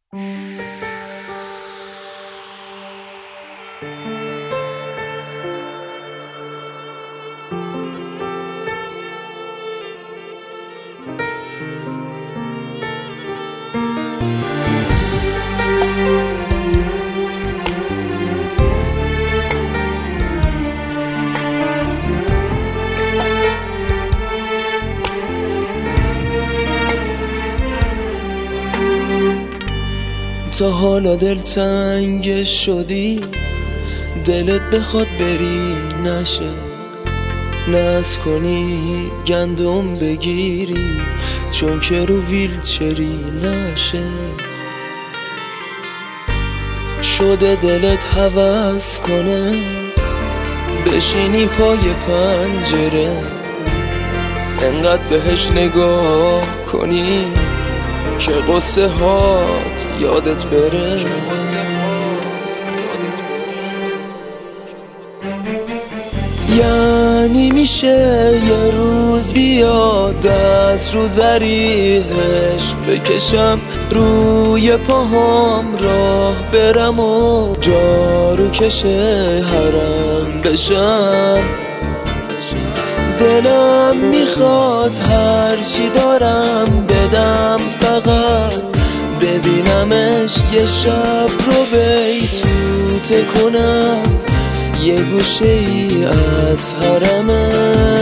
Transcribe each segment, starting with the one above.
تا حالا دلتنگ شدی، دلت بخواد بری نشه، نز کنی گندم بگیری چون که رو ویلچری نشه. شده دلت هوس کنه بشینی پای پنجره، انقدر بهش نگاه کنی که قصه هات یادت بره. یعنی میشه یه روز بیاد دست رو ذریحش بکشم، روی پاهام راه برم و جارو کشه حرم بشم. دلم میخواد هرچی دارم بدم، فقط ببینمش یه شب رو بیتوته کنم، یه گوشه ای از حرمه.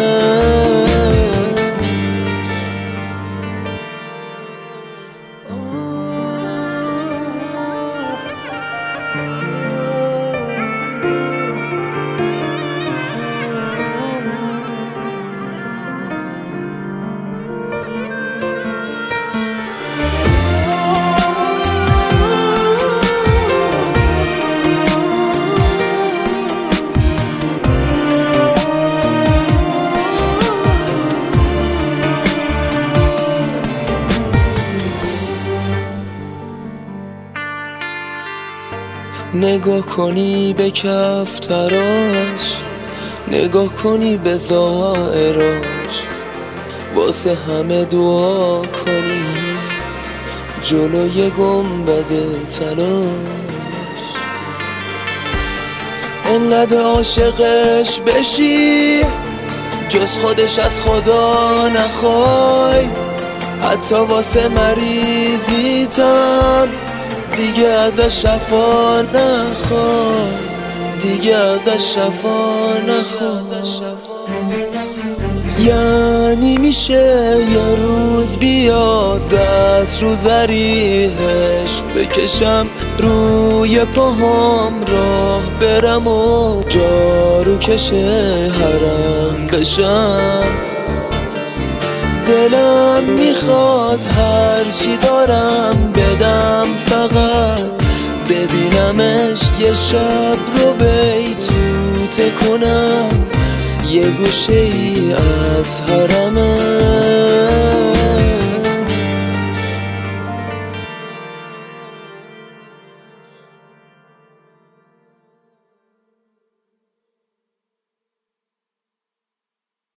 نگاه کنی به کفتراش، نگاه کنی به ظاهراش، واسه همه دعا کنی جلوی گنبد تلاش. انقدر عاشقش بشی جز خودش از خدا نخوای، حتی واسه مریضیتم دیگه ازش شفا نخوای، دیگه ازش شفا نخوای. یعنی میشه یه روز بیاد دست رو ذریحش بکشم، روی پاهام راه برم و جارو کشه حرم بشم. دلم میخواد هرچی دارم بدم، فقط ببینمش یه شب رو بیتوته کنم، یه گوشه ای از حرمه.